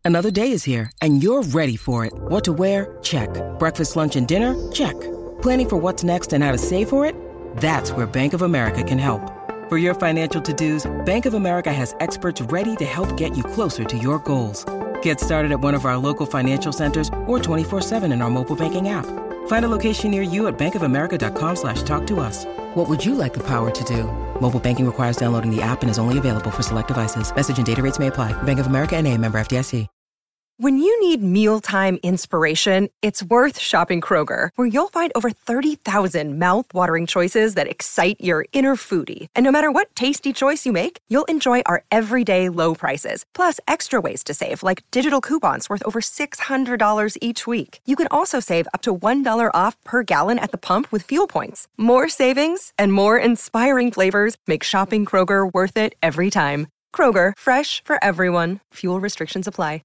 Another day is here, and you're ready for it. What to wear? Check. Breakfast, lunch, and dinner? Check. Planning for what's next and how to save for it? That's where Bank of America can help. For your financial to-dos, Bank of America has experts ready to help get you closer to your goals. Get started at one of our local financial centers or 24/7 in our mobile banking app. Find a location near you at bankofamerica.com/talktous. What would you like the power to do? Mobile banking requires downloading the app and is only available for select devices. Message and data rates may apply. Bank of America N.A., member FDIC. When you need mealtime inspiration, it's worth shopping Kroger, where you'll find over 30,000 mouth-watering choices that excite your inner foodie. And no matter what tasty choice you make, you'll enjoy our everyday low prices, plus extra ways to save, like digital coupons worth over $600 each week. You can also save up to $1 off per gallon at the pump with fuel points. More savings and more inspiring flavors make shopping Kroger worth it every time. Kroger, fresh for everyone. Fuel restrictions apply.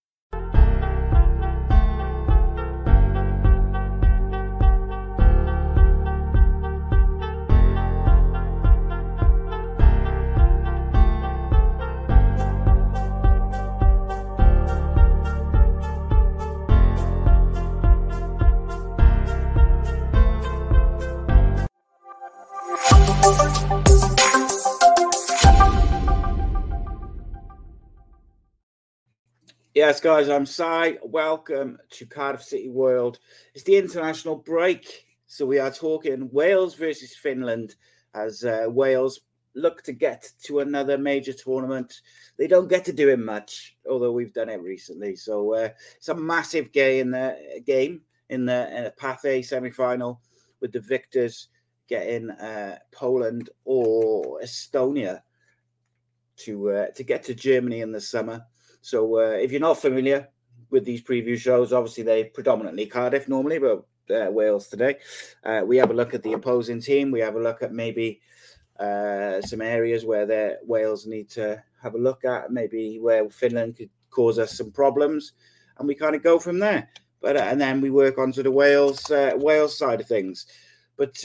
Yes, guys, I'm Si. Welcome to Cardiff City World. It's the international break, so we are talking Wales versus Finland as Wales look to get to another major tournament. They don't get to do it much, although we've done it recently. So it's a massive game in the Pathé semi-final, with the victors getting Poland or Estonia to get to Germany in the summer. So if you're not familiar with these preview shows, obviously they predominantly Cardiff normally, but Wales today. We have a look at the opposing team. We have a look at maybe some areas where Wales need to have a look at, maybe where Finland could cause us some problems, and we kind of go from there. But and then we work onto the Wales side of things. But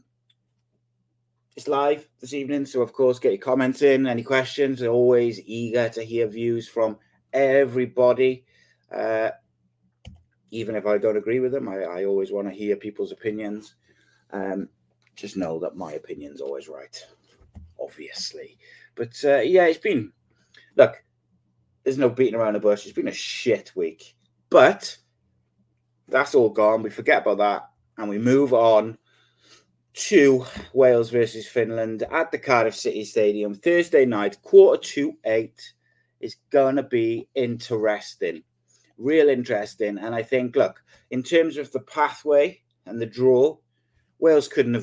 it's live this evening, so of course get your comments in, any questions. We're always eager to hear views from everybody, even if I don't agree with them. I always want to hear people's opinions. Just know that my opinion's always right, obviously. But it's been, look, there's no beating around the bush. It's been a shit week, but that's all gone. We forget about that and we move on to Wales versus Finland at the Cardiff City Stadium Thursday night, 7:45. Is going to be interesting, real interesting. And I think, look, in terms of the pathway and the draw, Wales wouldn't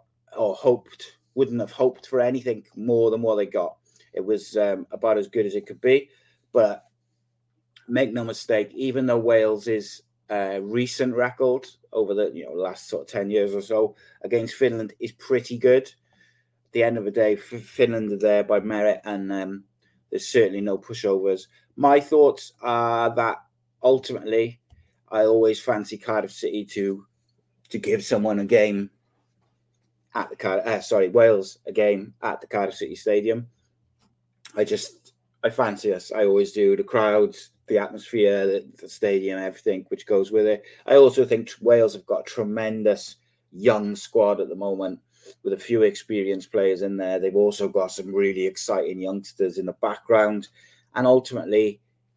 have hoped for anything more than what they got. It was about as good as it could be. But make no mistake, even though Wales is recent record over the last sort of 10 years or so against Finland is pretty good. At the end of the day, Finland are there by merit, and there's certainly no pushovers. My thoughts are that ultimately I always fancy Cardiff City to give someone a game at the Wales a game at the Cardiff City Stadium. I fancy us. I always do. The crowds, the atmosphere, the stadium, everything which goes with it. I also think Wales have got a tremendous young squad at the moment with a few experienced players in there. They've also got some really exciting youngsters in the background. And ultimately,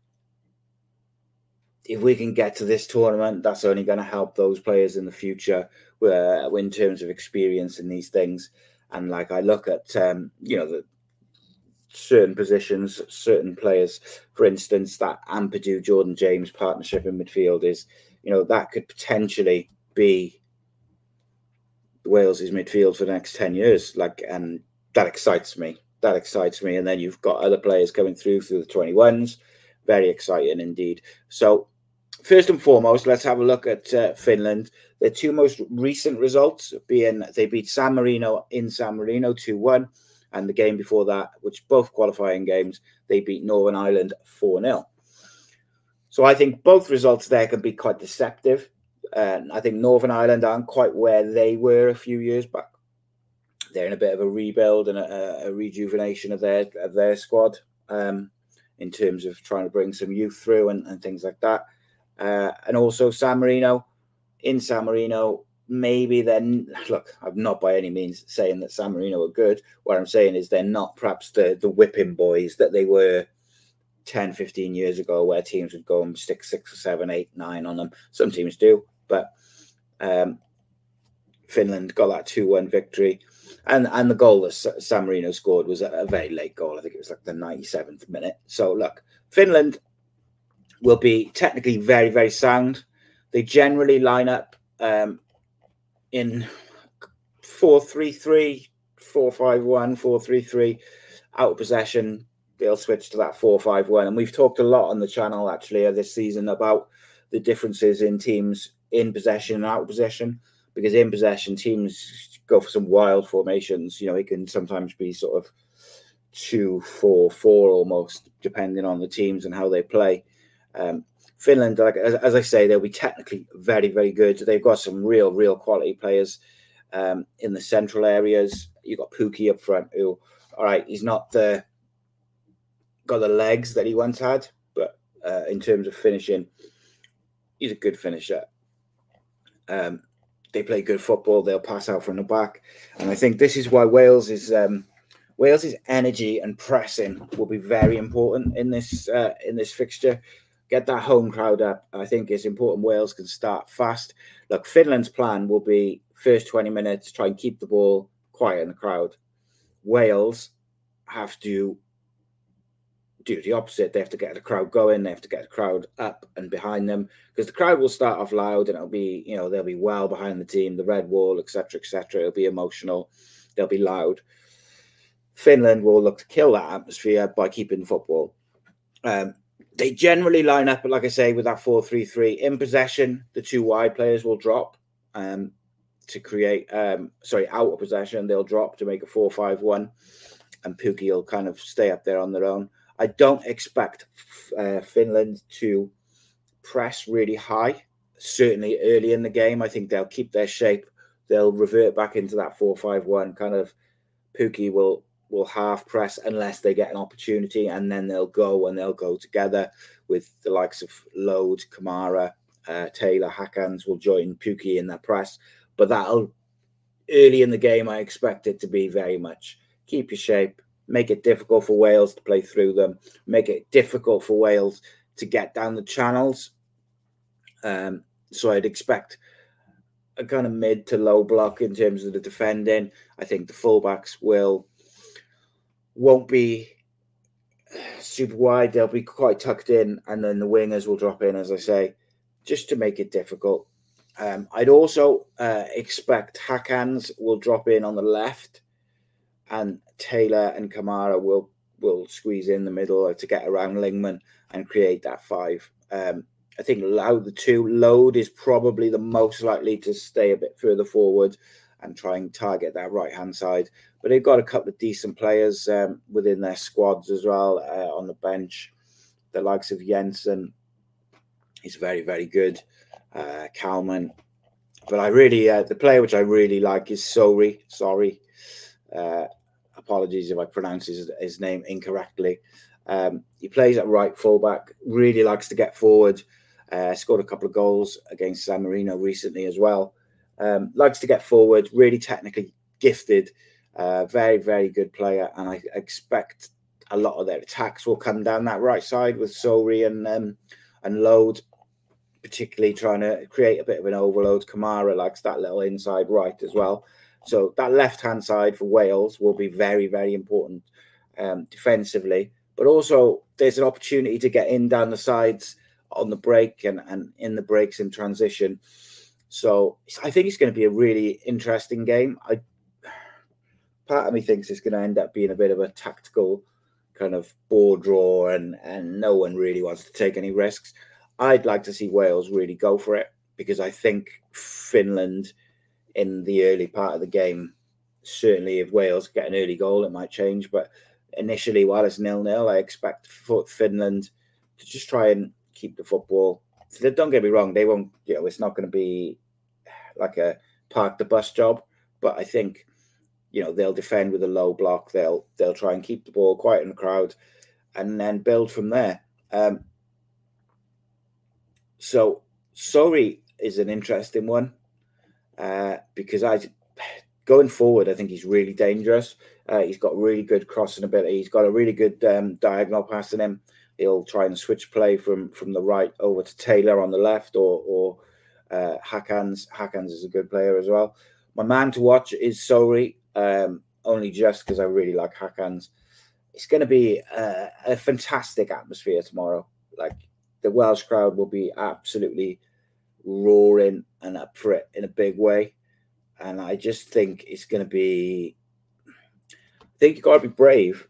if we can get to this tournament, that's only going to help those players in the future in terms of experience in these things. And like I look at, the certain positions, certain players, for instance, that Ampadu, Jordan James partnership in midfield is, that could potentially be Wales' midfield for the next 10 years. And that excites me. And then you've got other players coming through the 21s. Very exciting indeed. So first and foremost, let's have a look at Finland. Their two most recent results being they beat San Marino in San Marino 2-1. And the game before that, which both qualifying games, they beat Northern Ireland 4-0. So I think both results there can be quite deceptive. I think Northern Ireland aren't quite where they were a few years back. They're in a bit of a rebuild and a rejuvenation of their squad. in terms of trying to bring some youth through and things like that. And also San Marino. In San Marino, maybe then, look, I'm not by any means saying that San Marino are good. What I'm saying is they're not perhaps the whipping boys that they were 10, 15 years ago, where teams would go and stick 6 or 7, 8, 9 on them. Some teams do, but Finland got that 2-1 victory. And the goal that San Marino scored was a very late goal. I think it was like the 97th minute. So, look, Finland will be technically very, very sound. They generally line up in 4-3-3, 4-5-1, 4-3-3, out of possession. They'll switch to that 4-5-1. And we've talked a lot on the channel, actually, this season about the differences in teams in possession and out of possession. Because in possession, teams go for some wild formations. You know, it can sometimes be sort of 2-4-4 almost, depending on the teams and how they play. Finland, like as I say, they'll be technically very, very good. They've got some real quality players in the central areas. You've got Pukki up front, who, all right, he's not got the legs that he once had, but in terms of finishing, he's a good finisher. They play good football. They'll pass out from the back, and I think this is why Wales's energy and pressing will be very important in this fixture. Get that home crowd up. I think it's important Wales can start fast. Look, Finland's plan will be first 20 minutes, try and keep the ball quiet in the crowd. Wales have to do the opposite. They have to get the crowd going. They have to get the crowd up and behind them, because the crowd will start off loud and it'll be, you know, they'll be well behind the team, the red wall, etc., etc. It'll be emotional. They'll be loud. Finland will look to kill that atmosphere by keeping the football. They generally line up, like I say, with that 4-3-3. In possession, the two wide players will drop to create, out of possession, they'll drop to make a 4-5-1, and Pukki will kind of stay up there on their own. I don't expect Finland to press really high, certainly early in the game. I think they'll keep their shape. They'll revert back into that 4-5-1. Kind of Pukki will half press unless they get an opportunity, and then they'll go together with the likes of Lode, Kamara, Taylor, Hakans will join Pukki in that press. But that'll, early in the game, I expect it to be very much keep your shape, make it difficult for Wales to play through them, make it difficult for Wales to get down the channels. So I'd expect a kind of mid to low block in terms of the defending. I think the fullbacks won't be super wide. They'll be quite tucked in, and then the wingers will drop in, as I say, just to make it difficult. I'd also expect Hakans will drop in on the left, and Taylor and Kamara will squeeze in the middle to get around Lingman and create that 5. I think Lode is probably the most likely to stay a bit further forward and try and target that right-hand side. But they've got a couple of decent players within their squads as well on the bench. The likes of Jensen is very, very good. Kalman. But I really, the player which I really like is Sori. Sorry. Apologies if I pronounce his name incorrectly. He plays at right fullback, really likes to get forward. Scored a couple of goals against San Marino recently as well. Likes to get forward, really technically gifted, very, very good player. And I expect a lot of their attacks will come down that right side with Sori and Lode, particularly trying to create a bit of an overload. Kamara likes that little inside right as well. So that left-hand side for Wales will be very, very important defensively. But also there's an opportunity to get in down the sides on the break and in the breaks in transition. So I think it's going to be a really interesting game. Part of me thinks it's going to end up being a bit of a tactical kind of ball draw, and no one really wants to take any risks. I'd like to see Wales really go for it, because I think Finland in the early part of the game, certainly if Wales get an early goal, it might change. But initially, while it's 0-0, I expect Finland to just try and keep the football. Don't get me wrong, they won't, it's not going to be like a park the bus job, but I think, they'll defend with a low block. They'll try and keep the ball quiet in the crowd, and then build from there. So Surrey is an interesting one because going forward, I think he's really dangerous. He's got really good crossing ability. He's got a really good diagonal pass in him. He'll try and switch play from the right over to Taylor on the left, or Hakans. Hakans is a good player as well. My man to watch is Surrey, only just because I really like Hakans. It's going to be a fantastic atmosphere tomorrow. Like, the Welsh crowd will be absolutely roaring and up for it in a big way. And I just think it's going to be... I think you've got to be brave.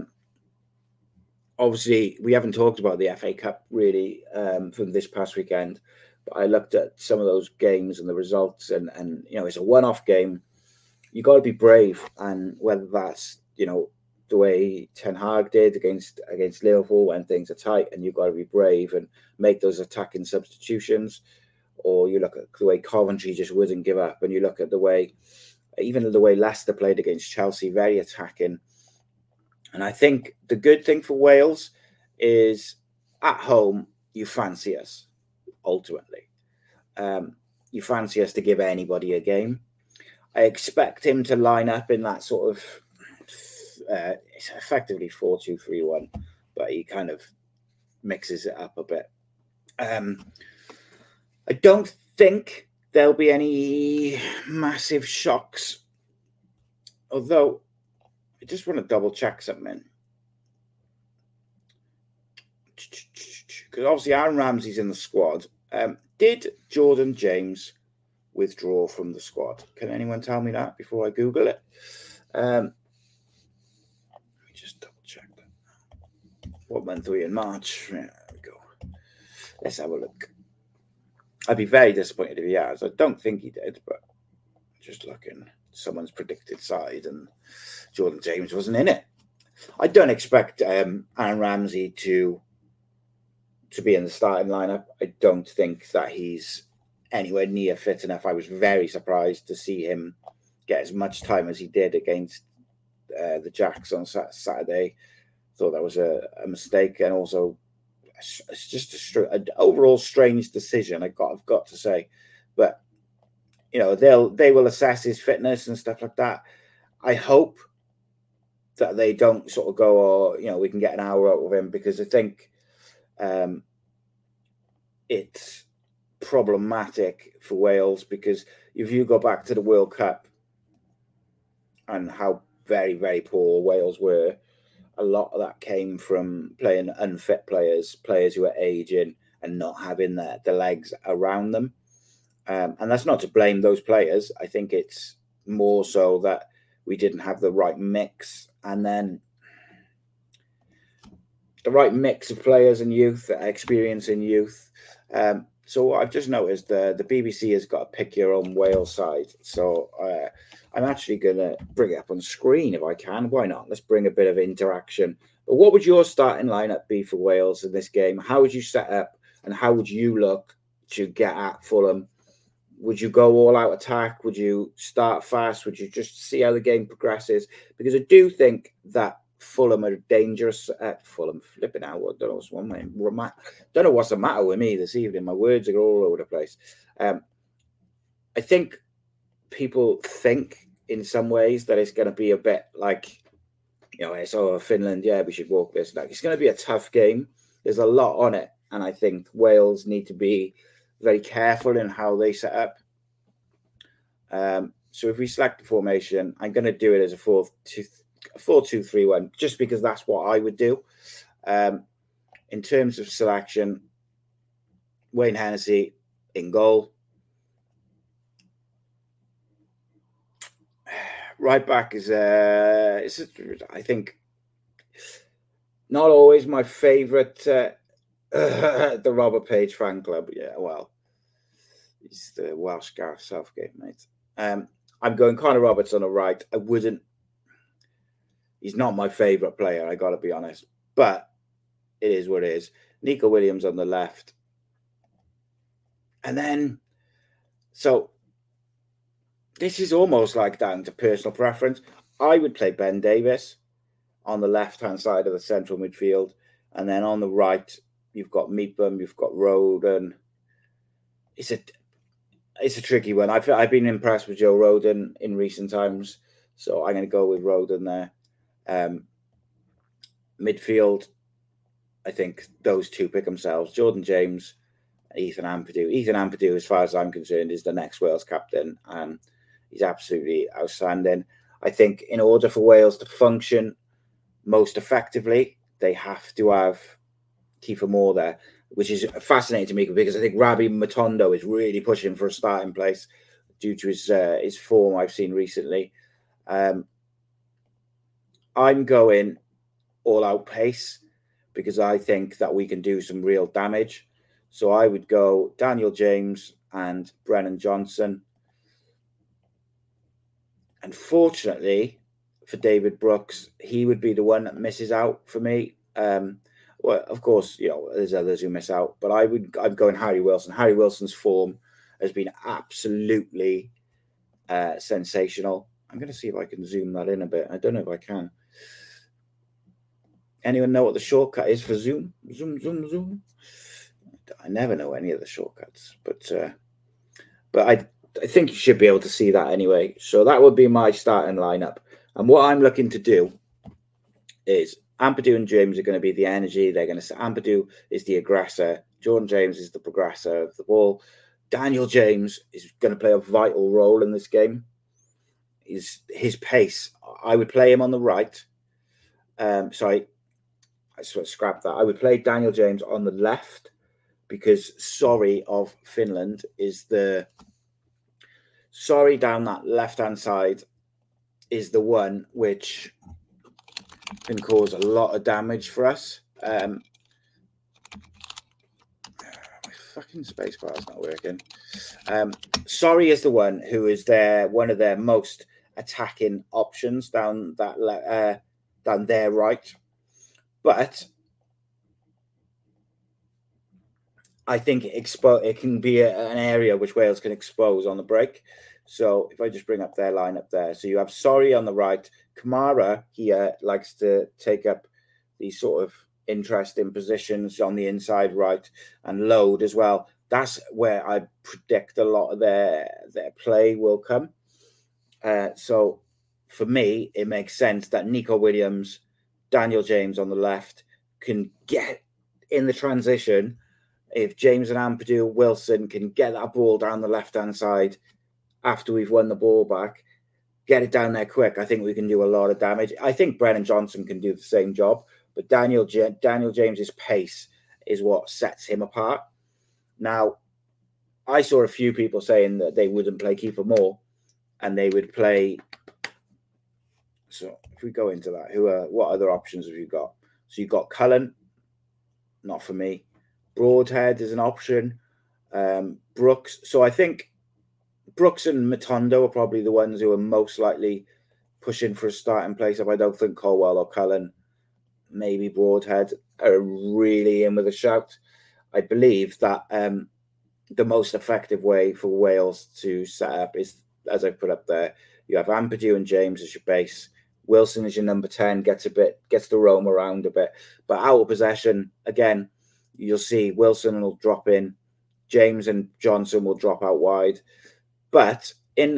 Obviously, we haven't talked about the FA Cup really from this past weekend. But I looked at some of those games and the results, and it's a one-off game. You got to be brave, and whether that's the way Ten Hag did against Liverpool when things are tight, and you've got to be brave and make those attacking substitutions, or you look at the way Coventry just wouldn't give up, and you look at the way Leicester played against Chelsea, very attacking. And I think the good thing for Wales is at home you fancy us. Ultimately, you fancy us to give anybody a game. I expect him to line up in that sort of it's effectively 4-2-3-1, but he kind of mixes it up a bit. I don't think there'll be any massive shocks, although I just want to double check something. Because obviously Aaron Ramsey's in the squad. Did Jordan James withdraw from the squad? Can anyone tell me that before I Google it? Let me just double check that. What month are we in? March. Yeah, there we go. Let's have a look. I'd be very disappointed if he has. I don't think he did, but just looking, someone's predicted side and Jordan James wasn't in it. I don't expect Aaron Ramsey to be in the starting lineup. I don't think that he's anywhere near fit enough. I was very surprised to see him get as much time as he did against the Jacks on Saturday. Thought that was a mistake, and also it's just an overall strange decision. I've got to say, but they will assess his fitness and stuff like that. I hope that they don't sort of go, we can get an hour out of him, because I think it's problematic for Wales, because if you go back to the World Cup and how very, very poor Wales were, a lot of that came from playing unfit players who are aging and not having the legs around them. And that's not to blame those players. I think it's more so that we didn't have the right mix, and then the right mix of players and youth, experience in youth. So I've just noticed the BBC has got a pick your own Wales side. So I'm actually going to bring it up on screen if I can. Why not? Let's bring a bit of interaction. But what would your starting lineup be for Wales in this game? How would you set up, and how would you look to get at Fulham? Would you go all out attack? Would you start fast? Would you just see how the game progresses? Because I do think that Fulham are dangerous. Fulham flipping out. I don't know what's the matter with me this evening. My words are all over the place. I think people think in some ways that it's going to be a bit like, it's Finland. Yeah, we should walk this. Like, it's going to be a tough game. There's a lot on it, and I think Wales need to be very careful in how they set up. So if we select the formation, I'm going to do it as a 4-2-3-1, just because that's what I would do. In terms of selection, Wayne Hennessy in goal. Right back is, I think, not always my favourite, the Robert Page fan club. Yeah, well, he's the Welsh Gareth Southgate, mate. I'm going Connor Roberts on the right. He's not my favourite player, I got to be honest. But it is what it is. Nico Williams on the left. And then, so this is almost like down to personal preference. I would play Ben Davies. on the left-hand side of the central midfield. And then on the right, you've got Meepham, you've got Rodon. It's a tricky one. I've been impressed with Joe Rodon in recent times, so I'm going to go with Rodon there. Midfield, I think those two pick themselves. Jordan James, Ethan Ampadu. Ethan Ampadu, as far as I'm concerned, is the next Wales captain, and he's absolutely outstanding. I think in order for Wales to function most effectively, they have to have Kiefer Moore there, which is fascinating to me because I think Rabbi Matondo is really pushing for a starting place due to his form I've seen recently. I'm going all-out pace because I think that we can do some real damage. So I would go Daniel James and Brennan Johnson. Unfortunately for David Brooks, he would be the one that misses out for me. Well, of course, there's others who miss out, but I'm going Harry Wilson. Harry Wilson's form has been absolutely sensational. I'm going to see if I can zoom that in a bit. I don't know if I can. Anyone know what the shortcut is for Zoom? Zoom. I never know any of the shortcuts, but I think you should be able to see that anyway. So that would be my starting lineup. And what I'm looking to do is Ampadu and James are going to be the energy. They're going to say Ampadu is the aggressor. Jordan James is the progressor of the ball. Daniel James is going to play a vital role in this game. His pace. I would play him on the right. Sorry, I sort of scrapped that. I would play Daniel James on the left because Sorry of Finland is the... Sorry down that left-hand side is the one which can cause a lot of damage for us. My fucking spacebar is not working. Sorry is the one who is one of their most attacking options down their right. But I think it can be an area which Wales can expose on the break. So if I just bring up their lineup there. So you have Sorry on the right. Kamara here likes to take up these sort of interesting positions on the inside right and load as well. That's where I predict a lot of their play will come. So for me, it makes sense that Nico Williams, Daniel James on the left can get in the transition. If James and Ampadu, Wilson can get that ball down the left-hand side after we've won the ball back, get it down there quick, I think we can do a lot of damage. I think Brennan Johnson can do the same job, but Daniel James's pace is what sets him apart. Now, I saw a few people saying that they wouldn't play Kiefer Moore and they would play... So if we go into that, what other options have you got? So you've got Cullen, not for me. Broadhead is an option. Brooks. So I think Brooks and Matondo are probably the ones who are most likely pushing for a starting place. If I don't think Colwell or Cullen, maybe Broadhead are really in with a shout. I believe that the most effective way for Wales to set up is, as I've put up there, you have Ampadu and James as your base. Wilson is your number 10, gets to roam around a bit. But out of possession, again, you'll see Wilson will drop in, James and Johnson will drop out wide. But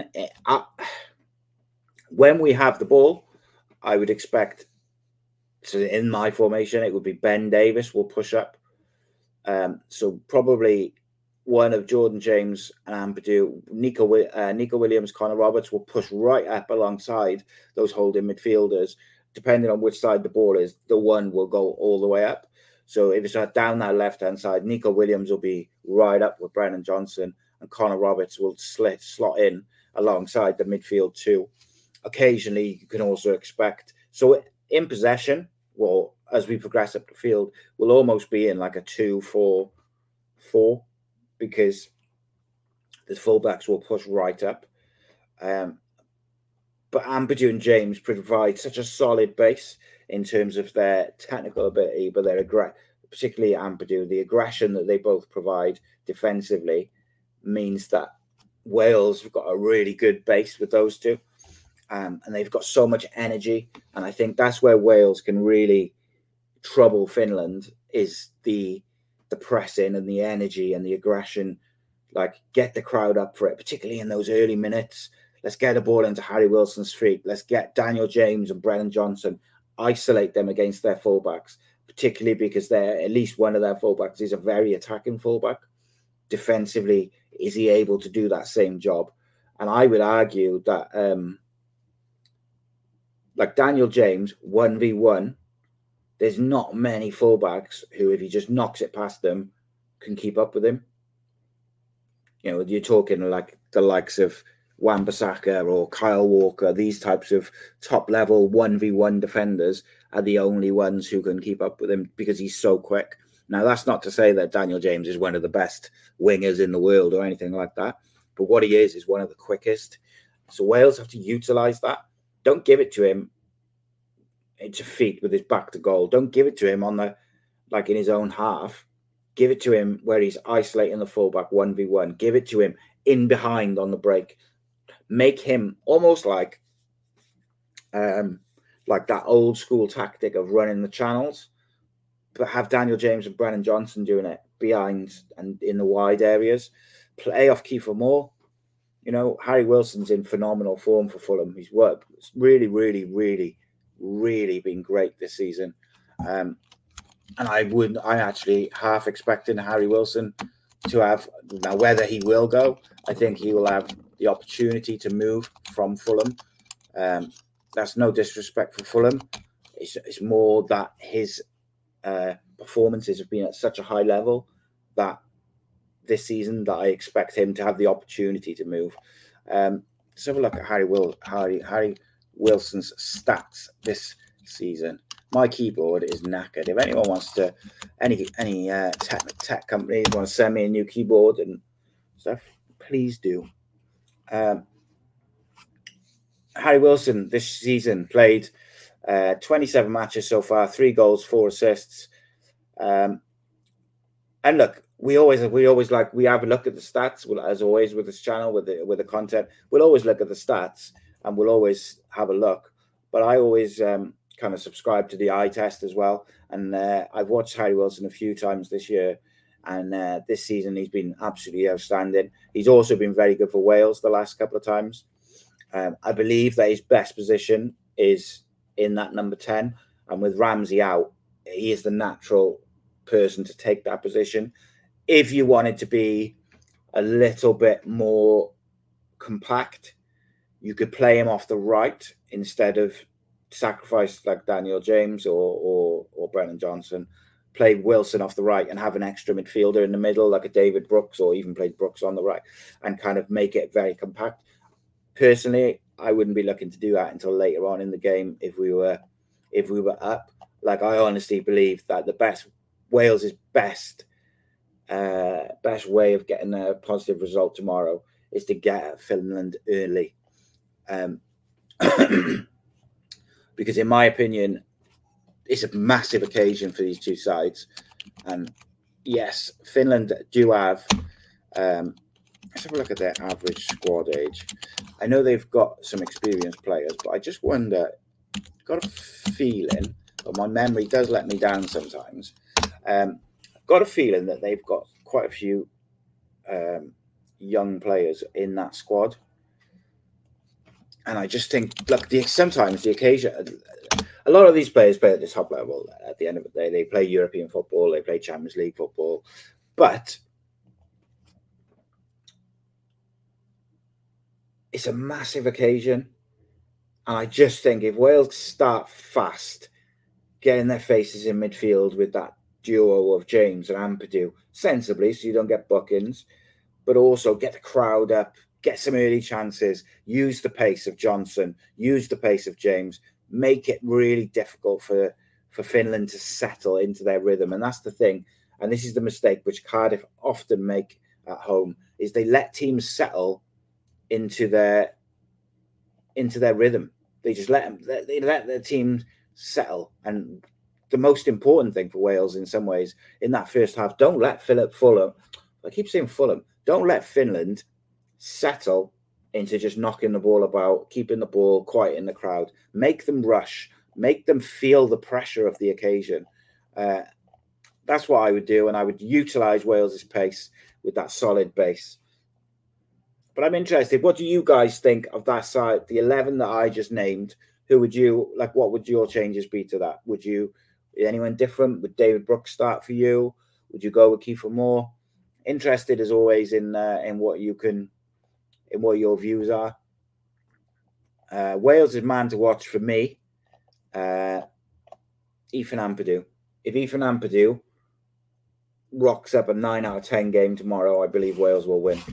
when we have the ball, I would expect, so in my formation, it would be Ben Davies will push up. So probably one of Jordan James and Ampadu, Nico Williams, Connor Roberts will push right up alongside those holding midfielders. Depending on which side the ball is, the one will go all the way up. So if it's down that left-hand side, Nico Williams will be right up with Brennan Johnson and Connor Roberts will slot in alongside the midfield too. Occasionally, you can also expect... So in possession, well, as we progress up the field, we'll almost be in like a 2-4-4 because the fullbacks will push right up. But Ampadu and James provide such a solid base in terms of their technical ability, but particularly Ampadu, the aggression that they both provide defensively means that Wales have got a really good base with those two. and they've got so much energy. And I think that's where Wales can really trouble Finland, is the pressing and the energy and the aggression. Like, get the crowd up for it, particularly in those early minutes. Let's get the ball into Harry Wilson's feet. Let's get Daniel James and Brennan Johnson, isolate them against their fullbacks, particularly because at least one of their fullbacks is a very attacking fullback. Defensively, is he able to do that same job? And I would argue that, like Daniel James, 1v1, there's not many fullbacks who, if he just knocks it past them, can keep up with him. You know, you're talking like the likes of Wan-Bissaka or Kyle Walker. These types of top-level 1v1 defenders are the only ones who can keep up with him because he's so quick. Now, that's not to say that Daniel James is one of the best wingers in the world or anything like that, but what he is one of the quickest. So Wales have to utilise that. Don't give it to him into feet with his back to goal. Don't give it to him in his own half. Give it to him where he's isolating the fullback 1v1. Give it to him in behind on the break. Make him almost like that old school tactic of running the channels, but have Daniel James and Brennan Johnson doing it behind and in the wide areas. Play off Kiefer Moore. You know, Harry Wilson's in phenomenal form for Fulham. He's worked really, really, really, really been great this season. And I'm actually half expecting Harry Wilson to have, now whether he will go, I think he will have the opportunity to move from Fulham. That's no disrespect for Fulham. It's more that his performances have been at such a high level that this season that I expect him to have the opportunity to move. Let's have a look at Harry Wilson's stats this season. My keyboard is knackered. If anyone wants to, any tech companies want to send me a new keyboard and stuff, please do. Harry Wilson this season played 27 matches so far, 3 goals, 4 assists. And look, we always have a look at the stats. Well, as always with this channel, with the content, we'll always look at the stats and we'll always have a look. But I always kind of subscribe to the eye test as well. And I've watched Harry Wilson a few times this year, and this season he's been absolutely outstanding. He's also been very good for Wales the last couple of times. I believe that his best position is in that number 10, and with Ramsey out, he is the natural person to take that position. If you wanted to be a little bit more compact, you could play him off the right instead of sacrifice like Daniel James or Brennan Johnson. Play Wilson off the right and have an extra midfielder in the middle like a David Brooks, or even play Brooks on the right and kind of make it very compact. Personally, I wouldn't be looking to do that until later on in the game if we were up. Like, I honestly believe that Wales's best way of getting a positive result tomorrow is to get at Finland early. Because in my opinion, it's a massive occasion for these two sides. And yes, Finland do have, let's have a look at their average squad age. I know they've got some experienced players, but I just wonder, got a feeling, but my memory does let me down sometimes. I've got a feeling that they've got quite a few young players in that squad. And I just think, look, sometimes the occasion, a lot of these players play at the top level. At the end of the day, they play European football, they play Champions League football. But it's a massive occasion. And I just think if Wales start fast, getting their faces in midfield with that duo of James and Ampadu, sensibly, so you don't get bookings, but also get the crowd up, get some early chances, use the pace of Johnson, use the pace of James, make it really difficult for Finland to settle into their rhythm. And that's the thing. And this is the mistake which Cardiff often make at home, is they let teams settle into their rhythm. They just let their teams settle. And the most important thing for Wales in some ways in that first half, don't let Fulham, I keep saying Fulham, don't let Finland settle into just knocking the ball about, keeping the ball quiet in the crowd, make them rush, make them feel the pressure of the occasion. That's what I would do, and I would utilise Wales's pace with that solid base. But I'm interested, what do you guys think of that side, the 11 that I just named? Who would you, like, what would your changes be to that? Would you, anyone different? Would David Brooks start for you? Would you go with Kiefer Moore? Interested, as always, in what you can, in what your views are. Wales is man to watch for me. Ethan Ampadu. If Ethan Ampadu rocks up a 9 out of 10 game tomorrow, I believe Wales will win.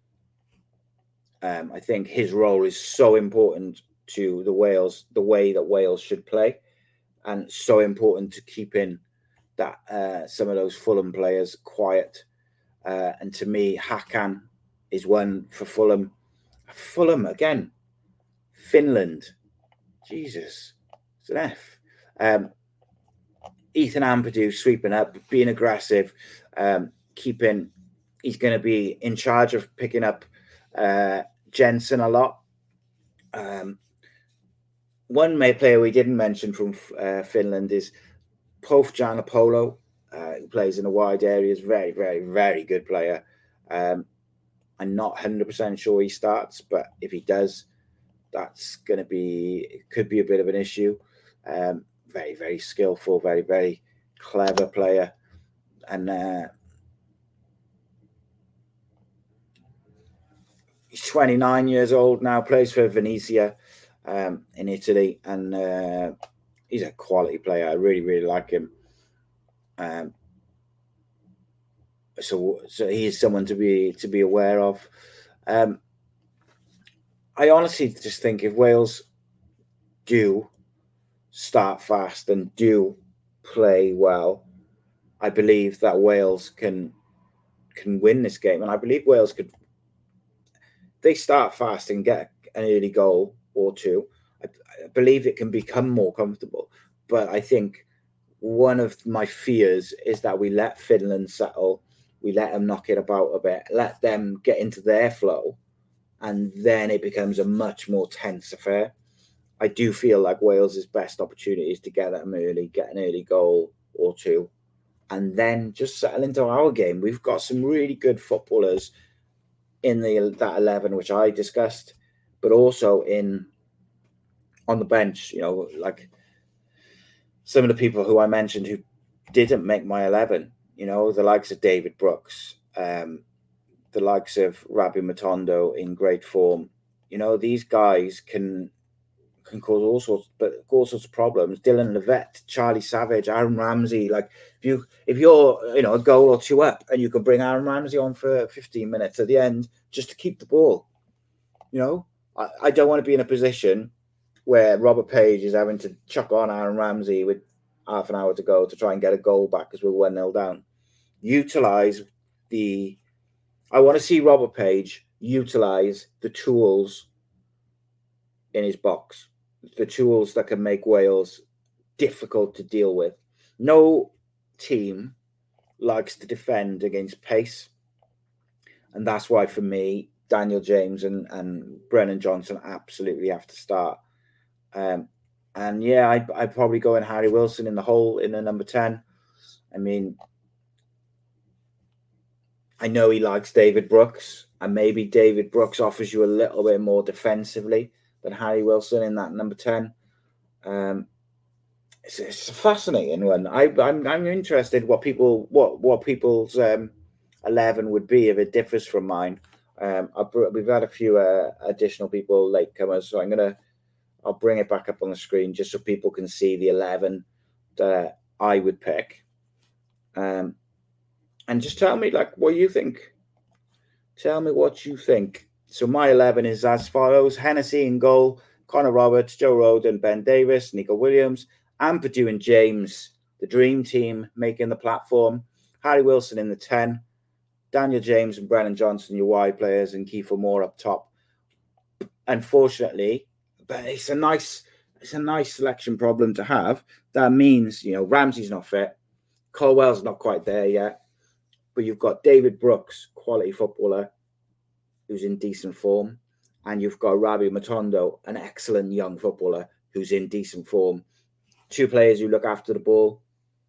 I think his role is so important to the Wales, the way that Wales should play, and so important to keeping that some of those Fulham players quiet. And to me, Hakan is one for Fulham. Fulham again. Finland. Jesus. It's an F. Ethan Ampadu sweeping up, being aggressive, keeping. He's going to be in charge of picking up Jensen a lot. One player we didn't mention from Finland is Pof Giannopolo, who plays in the wide areas. Very, very, very good player. I'm not 100% sure he starts, but if he does, that's going to be, it could be a bit of an issue. Very, very skillful, very, very clever player. And he's 29 years old now, plays for Venezia in Italy, and he's a quality player. I really, really like him. So he is someone to be aware of. I honestly just think if Wales do start fast and do play well, I believe that Wales can win this game, and I believe Wales could. They start fast and get an early goal or two, I believe it can become more comfortable. But I think one of my fears is that we let Finland settle, we let them knock it about a bit, let them get into their flow, and then it becomes a much more tense affair. I do feel like Wales' best opportunity is to get them early, get an early goal or two, and then just settle into our game. We've got some really good footballers in that 11, which I discussed, but also on the bench, you know, like some of the people who I mentioned who didn't make my 11, you know, the likes of David Brooks, the likes of Rabbi Matondo in great form. You know, these guys can cause all sorts of problems. Dylan Levett, Charlie Savage, Aaron Ramsey. Like if you're a goal or two up, and you can bring Aaron Ramsey on for 15 minutes at the end just to keep the ball. You know, I don't want to be in a position where Robert Page is having to chuck on Aaron Ramsey with half an hour to go to try and get a goal back because we're 1-0 down. I want to see Robert Page utilize the tools in his box, the tools that can make Wales difficult to deal with. No team likes to defend against pace. And that's why, for me, Daniel James and Brennan Johnson absolutely have to start. And yeah, I'd probably go in Harry Wilson in the number 10. I mean, I know he likes David Brooks, and maybe David Brooks offers you a little bit more defensively than Harry Wilson in that number 10. It's a fascinating one. I'm interested what people's 11 would be if it differs from mine. We've had a few additional people latecomers, so I'll bring it back up on the screen just so people can see the 11 that I would pick. And just tell me what you think. Tell me what you think. So my 11 is as follows: Hennessy in goal, Connor Roberts, Joe Rodon, Ben Davis, Nico Williams, Ampadu and James, the dream team making the platform. Harry Wilson in the 10, Daniel James and Brennan Johnson, your wide players, and Kiefer Moore up top. Unfortunately, but it's a nice selection problem to have. That means, Ramsey's not fit. Colwell's not quite there yet. But you've got David Brooks, quality footballer, who's in decent form. and you've got Rabbi Matondo, an excellent young footballer who's in decent form. Two players who look after the ball.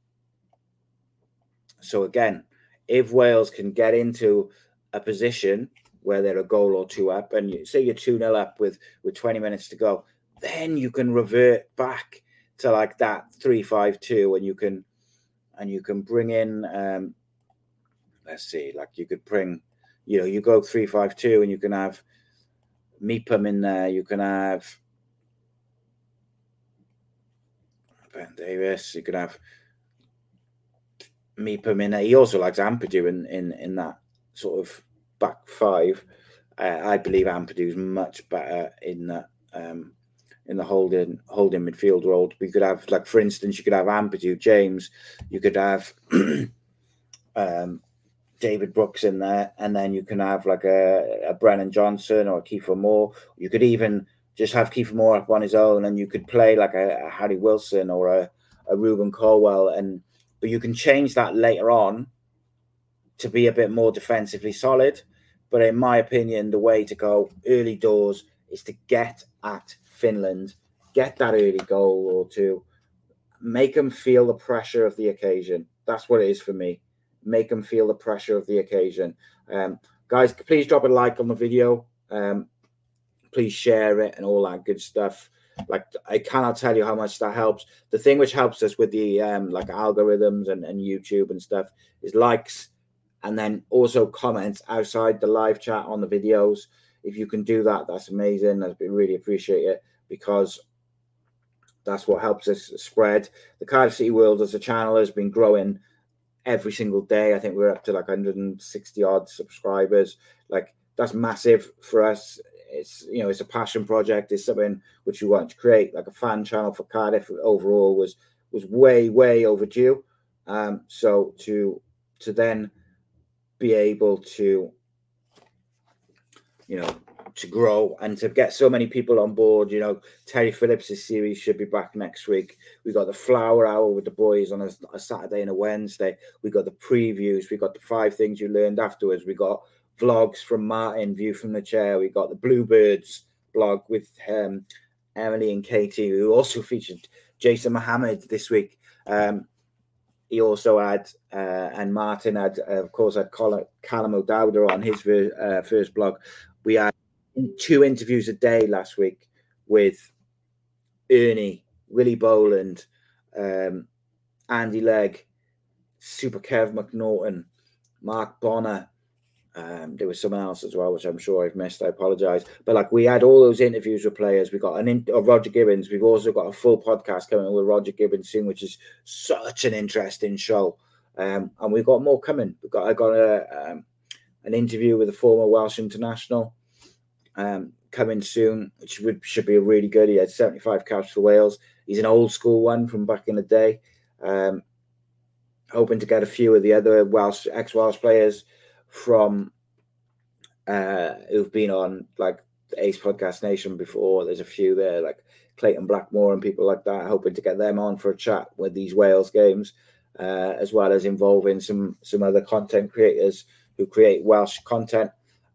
So again, if Wales can get into a position where they're a goal or two up, and you say you're 2-0 up with 20 minutes to go, then you can revert back to like that 3-5-2, and you can bring in let's see, like you could bring, you go 3-5-2, and you can have Meepham in there, you can have Ben Davies, you could have Meepham in there. He also likes Ampadu in that sort of back five. I believe Ampadu's much better in the holding midfield role. We could have, like, for instance, you could have Ampadu, James, you could have David Brooks in there, and then you can have like a Brennan Johnson or a Kiefer Moore. You could even just have Kiefer Moore up on his own, and you could play like a Harry Wilson or a Ruben Colwell, but you can change that later on to be a bit more defensively solid. But in my opinion, the way to go early doors is to get at Finland, get that early goal or two, make them feel the pressure of the occasion. That's what it is for me. Make them feel the pressure of the occasion. Guys, please drop a like on the video. Please share it and all that good stuff. Like, I cannot tell you how much that helps. The thing which helps us with the like algorithms and YouTube and stuff is likes, and then also comments outside the live chat on the videos. If you can do that, that's amazing. I'd really appreciate it, because that's what helps us spread. The Cardiff City World as a channel has been growing every single day. I think we're up to like 160 odd subscribers. Like, that's massive for us. It's, it's a passion project. It's something which we want to create, like a fan channel for Cardiff overall was way overdue. So to then be able to, to grow and to get so many people on board. Terry Phillips' series should be back next week. We got the Flower Hour with the boys on a Saturday and a Wednesday. We got the previews. We got the 5 things you learned afterwards. We got vlogs from Martin, View from the Chair. We got the Bluebirds blog with Emily and Katie, who also featured Jason Mohammed this week. He also had, and Martin had, of course, had Callum O'Dowda on his first blog. We had 2 interviews a day last week with Ernie, Willie Boland, Andy Legg, Super Kev McNaughton, Mark Bonner. There was someone else as well, which I'm sure I've missed. I apologize. But like, we had all those interviews with players. We got Roger Gibbons. We've also got a full podcast coming with Roger Gibbons soon, which is such an interesting show. And we've got more coming. I got an interview with a former Welsh international coming soon, which should be really good. He had 75 caps for Wales. He's an old school one from back in the day. Hoping to get a few of the other ex-Welsh players from who've been on like the Ace Podcast Nation before. There's a few there, like Clayton Blackmore and people like that, hoping to get them on for a chat with these Wales games, as well as involving some other content creators who create Welsh content.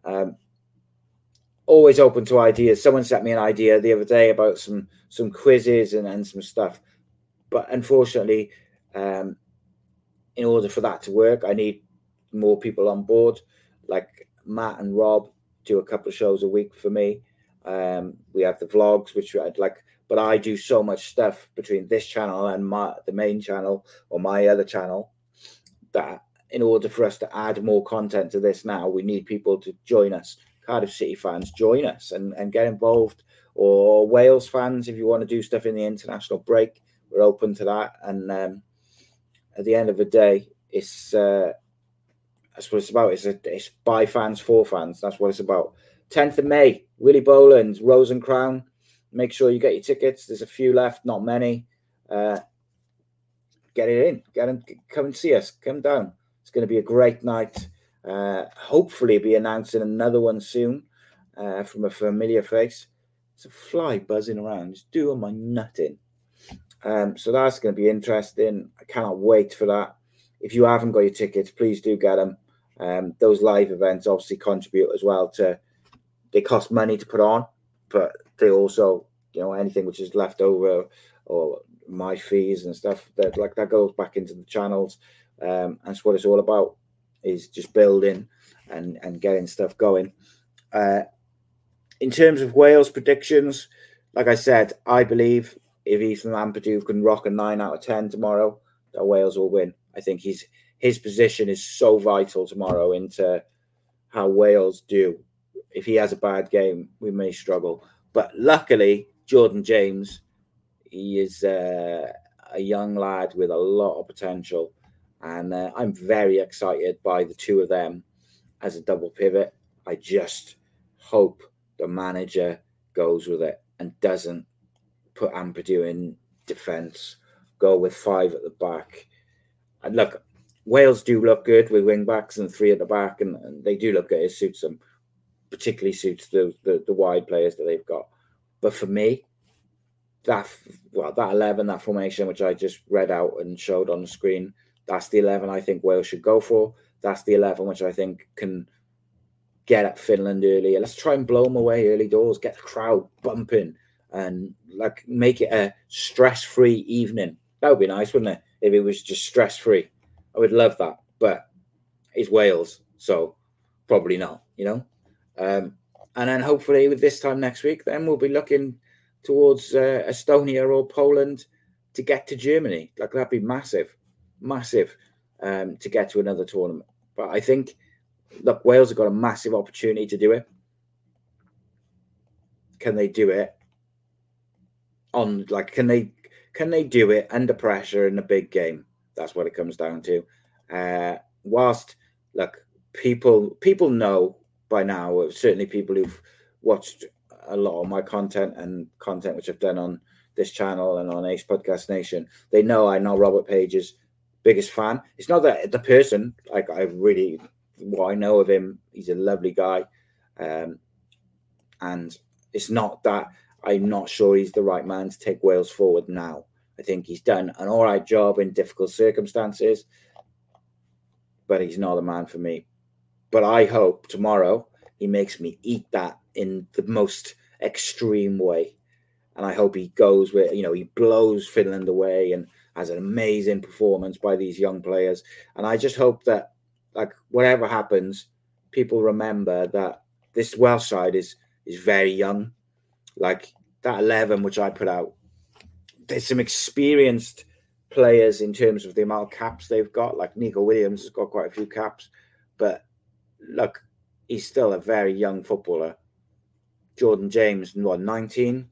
Always open to ideas. Someone sent me an idea the other day about some quizzes and some stuff, but unfortunately, in order for that to work, I need more people on board. Like Matt and Rob do a couple of shows a week for me. We have the vlogs, which I'd like, but I do so much stuff between this channel and the main channel or my other channel, that in order for us to add more content to this now, we need people to join us. Cardiff City fans, join us and get involved. Or Wales fans, if you want to do stuff in the international break, we're open to that. And at the end of the day, it's that's what it's about. It's by fans for fans. That's what it's about. 10th of May, Willie Boland, Rose and Crown. Make sure you get your tickets. There's a few left, not many. Get it in. Come and see us. Come down. It's going to be a great night. Hopefully be announcing another one soon from a familiar face. It's a fly buzzing around. It's doing my nutting. So that's going to be interesting. I cannot wait for that. If you haven't got your tickets, please do get them. Those live events obviously contribute as well to they cost money to put on, but they also, anything which is left over or my fees and stuff that goes back into the channels. That's what it's all about, is just building and getting stuff going. In terms of Wales predictions, like I said, I believe if Ethan Ampadu can rock a 9 out of 10 tomorrow, that Wales will win. I think his position is so vital tomorrow into how Wales do. If he has a bad game, we may struggle. But luckily, Jordan James, he is a young lad with a lot of potential. And I'm very excited by the two of them as a double pivot. I just hope the manager goes with it and doesn't put Ampadu in defence, go with 5 at the back. And look, Wales do look good with wing backs and 3 at the back, and they do look good. It suits them, particularly suits the wide players that they've got. But for me, that 11, that formation which I just read out and showed on the screen, that's the 11 I think Wales should go for. That's the 11 which I think can get at Finland early. Let's try and blow them away early doors, get the crowd bumping, and make it a stress-free evening. That would be nice, wouldn't it? If it was just stress-free. I would love that. But it's Wales, so probably not, And then hopefully with this time next week, then we'll be looking towards Estonia or Poland to get to Germany. That'd be massive to get to another tournament. But I think, look, Wales have got a massive opportunity to do it. Can they do it can they do it under pressure in a big game? That's what it comes down to. Whilst, look, people know by now, certainly people who've watched a lot of my content and content which I've done on this channel and on Ace Podcast Nation, they know I'm not Robert Page's biggest fan. It's not that the person, what I know of him, he's a lovely guy. And it's not that I'm not sure he's the right man to take Wales forward now. I think he's done an all right job in difficult circumstances, but he's not a man for me. But I hope tomorrow he makes me eat that in the most extreme way. And I hope he goes with, he blows Finland away and has an amazing performance by these young players. And I just hope that, whatever happens, people remember that this Welsh side is very young. That 11 which I put out, there's some experienced players in terms of the amount of caps they've got. Nico Williams has got quite a few caps, but look, he's still a very young footballer. Jordan James, 19?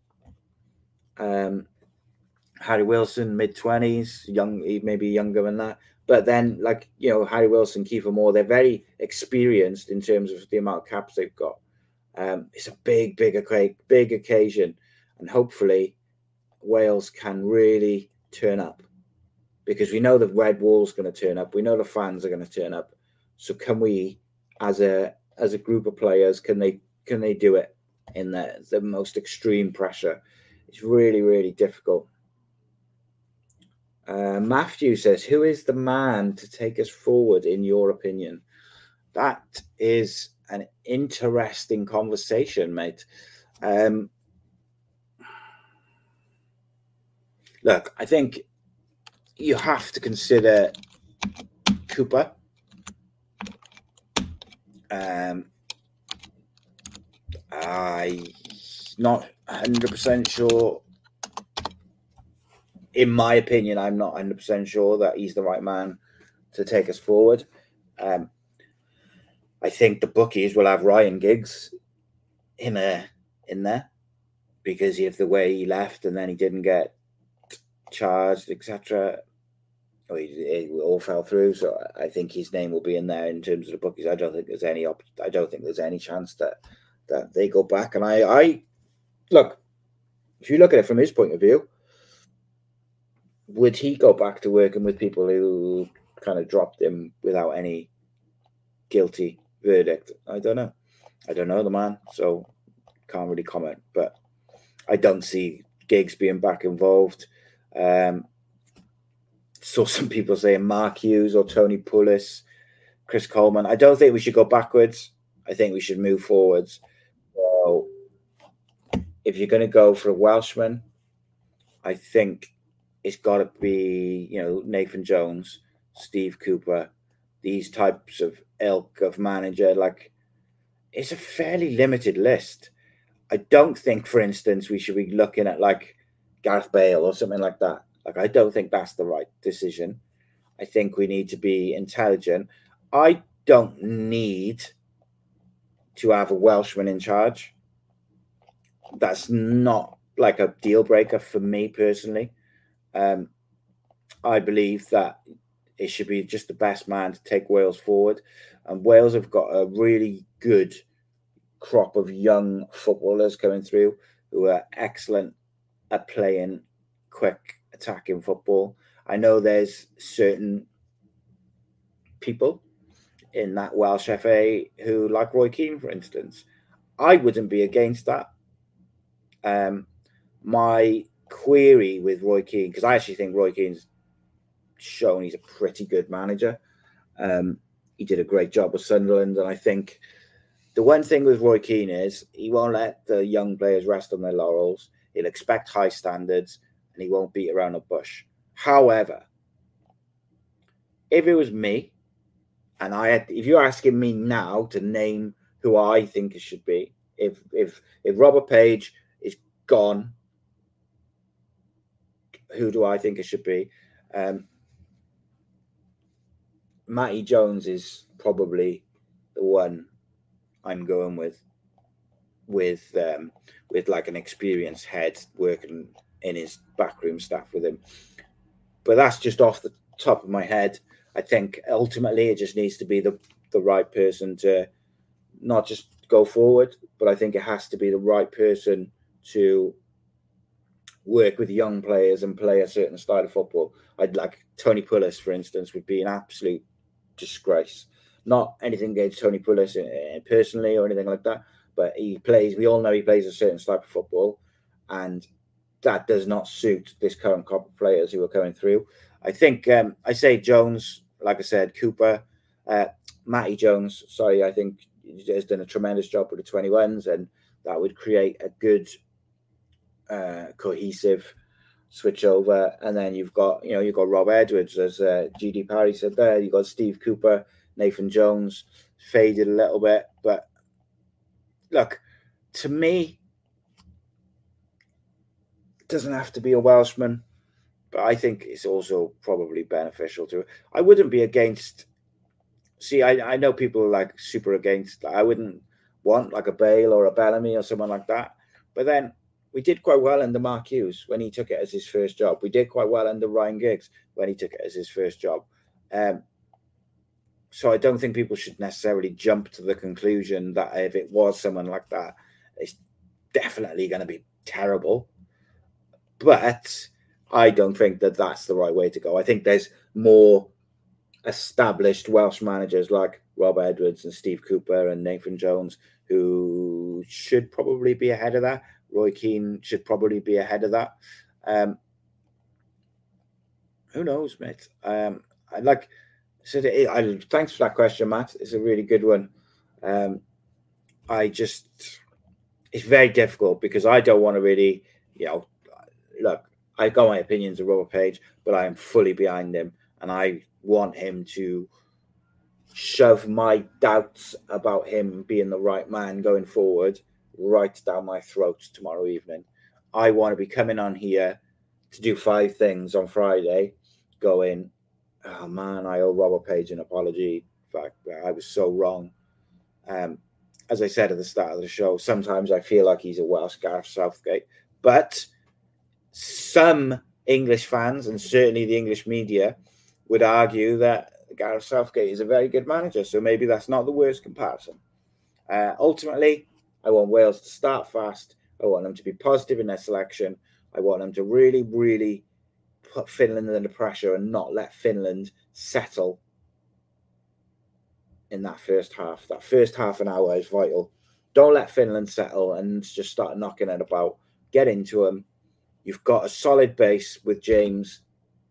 Harry Wilson, mid-20s, young, maybe younger than that. But then, Harry Wilson, Kiefer Moore, they're very experienced in terms of the amount of caps they've got. It's a big occasion, and hopefully Wales can really turn up, because we know the Red Wall's going to turn up. We know the fans are going to turn up. So can we, as a group of players, can they do it in the most extreme pressure? It's really, really difficult. Matthew says, who is the man to take us forward, in your opinion? That is an interesting conversation, mate. Look, I think you have to consider Cooper. I'm not 100% sure. In my opinion, I'm not 100% sure that he's the right man to take us forward. I think the bookies will have Ryan Giggs in there because of the way he left and then he didn't get charged, etc. It all fell through, so I think his name will be in there in terms of the bookies. I don't think there's any chance that they go back. And I look, if you look at it from his point of view, would he go back to working with people who kind of dropped him without any guilty verdict? I don't know. I don't know the man, so can't really comment. But I don't see Giggs being back involved. Saw some people saying Mark Hughes or Tony Pulis, Chris Coleman. I don't think we should go backwards. I think we should move forwards. So if you're going to go for a Welshman, I think it's got to be, Nathan Jones, Steve Cooper, these types of ilk of manager. Like, it's a fairly limited list. I don't think, for instance, we should be looking at like Gareth Bale or something like that. Like, I don't think that's the right decision. I think we need to be intelligent. I don't need to have a Welshman in charge. That's not like a deal breaker for me personally. I believe that it should be just the best man to take Wales forward. And Wales have got a really good crop of young footballers coming through who are excellent at playing quick attacking football. I know there's certain people in that Welsh FA who like Roy Keane, for instance. I wouldn't be against that. My query with Roy Keane, because I actually think Roy Keane's shown he's a pretty good manager. He did a great job with Sunderland, and I think the one thing with Roy Keane is he won't let the young players rest on their laurels. He'll expect high standards, and he won't beat around the bush. However, if it was me, and if you're asking me now to name who I think it should be, if Robert Page is gone, who do I think it should be? Matty Jones is probably the one I'm going with like an experienced head working in his backroom staff with him. But that's just off the top of my head. I think ultimately it just needs to be the right person to not just go forward, but I think it has to be the right person to work with young players and play a certain style of football. I'd like Tony Pulis, for instance, would be an absolute disgrace. Not anything against Tony Pulis personally or anything like that, but we all know he plays a certain type of football, and that does not suit this current crop of players who are coming through. I think I say Jones, like I said, Cooper, Matty Jones, I think has done a tremendous job with the 21s, and that would create a good cohesive switch over. And then you've got Rob Edwards, as GD Parry said there. You've got Steve Cooper, Nathan Jones, faded a little bit. But look, to me, it doesn't have to be a Welshman, but I think it's also probably beneficial to it. I wouldn't be against. See, I know people are like super against. I wouldn't want like a Bale or a Bellamy or someone like that. But then we did quite well under Mark Hughes when he took it as his first job. We did quite well under Ryan Giggs when he took it as his first job. So I don't think people should necessarily jump to the conclusion that if it was someone like that, it's definitely going to be terrible. But I don't think that that's the right way to go. I think there's more established Welsh managers like Rob Edwards and Steve Cooper and Nathan Jones who should probably be ahead of that. Roy Keane should probably be ahead of that. Who knows, mate? Thanks for that question, Matt. It's a really good one. It's very difficult because I don't want to really, look, I got my opinions of Robert Page, but I am fully behind him, and I want him to shove my doubts about him being the right man going forward right down my throat tomorrow evening. I want to be coming on here to do 5 things on Friday, going, oh man, I owe Robert Page an apology. In fact, I was so wrong. As I said at the start of the show, sometimes I feel like he's a Welsh Gareth Southgate, but some English fans and certainly the English media would argue that Gareth Southgate is a very good manager. So maybe that's not the worst comparison. Ultimately, I want Wales to start fast. I want them to be positive in their selection. I want them to really, really put Finland under pressure and not let Finland settle in that first half. That first half an hour is vital. Don't let Finland settle and just start knocking it about. Get into them. You've got a solid base with James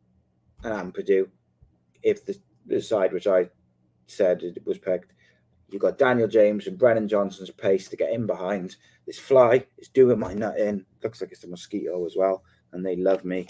and Ampadu. If the side which I said it was pegged, you've got Daniel James and Brennan Johnson's pace to get in behind. This fly is doing my nut in. Looks like it's a mosquito as well, and they love me.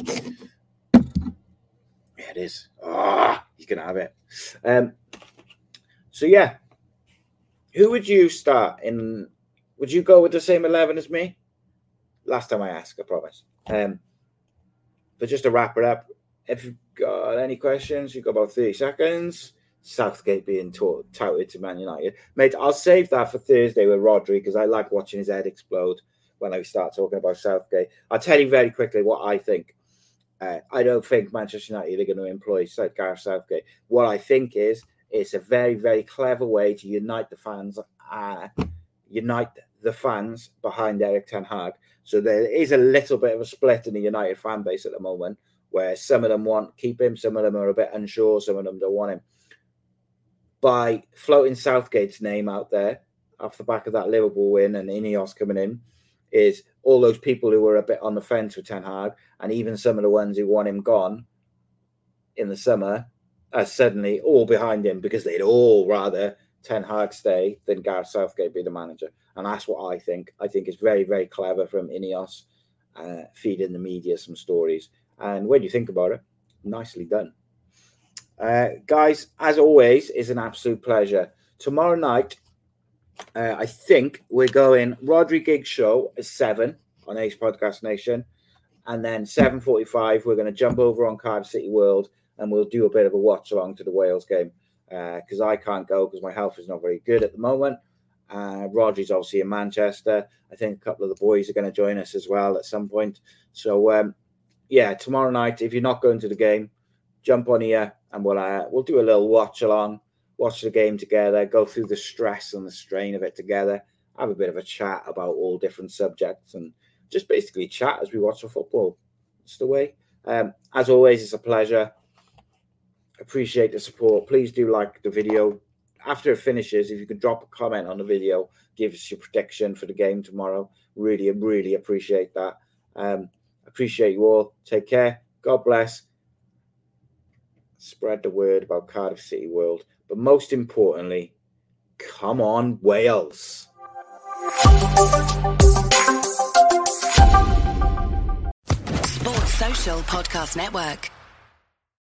Yeah, it is. He's going to have it. So, yeah. Who would you start in? Would you go with the same 11 as me? Last time I asked, I promise. But just to wrap it up, if you've got any questions, you've got about 30 seconds. Southgate being touted to Man United. Mate, I'll save that for Thursday with Rodri because I like watching his head explode when I start talking about Southgate. I'll tell you very quickly what I think. I don't think Manchester United are going to employ Gareth Southgate. What I think is it's a very, very clever way to unite the fans behind Erik ten Hag. So there is a little bit of a split in the United fan base at the moment where some of them want to keep him, some of them are a bit unsure, some of them don't want him. By floating Southgate's name out there off the back of that Liverpool win and Ineos coming in, is all those people who were a bit on the fence with Ten Hag, and even some of the ones who want him gone in the summer are suddenly all behind him because they'd all rather Ten Hag stay than Gareth Southgate be the manager. And that's what I think. I think it's very, very clever from Ineos feeding the media some stories. And when you think about it, nicely done. Guys, as always, it's an absolute pleasure. Tomorrow night, I think we're going Rodri Giggs show at 7 on Ace Podcast Nation. And then 7:45, we're going to jump over on Cardiff City World and we'll do a bit of a watch along to the Wales game. Because I can't go because my health is not very good at the moment. Rodri's obviously in Manchester. I think a couple of the boys are going to join us as well at some point. So, tomorrow night, if you're not going to the game, jump on here and we'll do a little watch along, watch the game together, go through the stress and the strain of it together, have a bit of a chat about all different subjects and just basically chat as we watch the football. It's the way. As always, it's a pleasure. Appreciate the support. Please do like the video. After it finishes, if you could drop a comment on the video, give us your prediction for the game tomorrow. Really, really appreciate that. Appreciate you all. Take care. God bless. Spread the word about Cardiff City World. But most importantly, come on, Wales. Sports Social Podcast Network.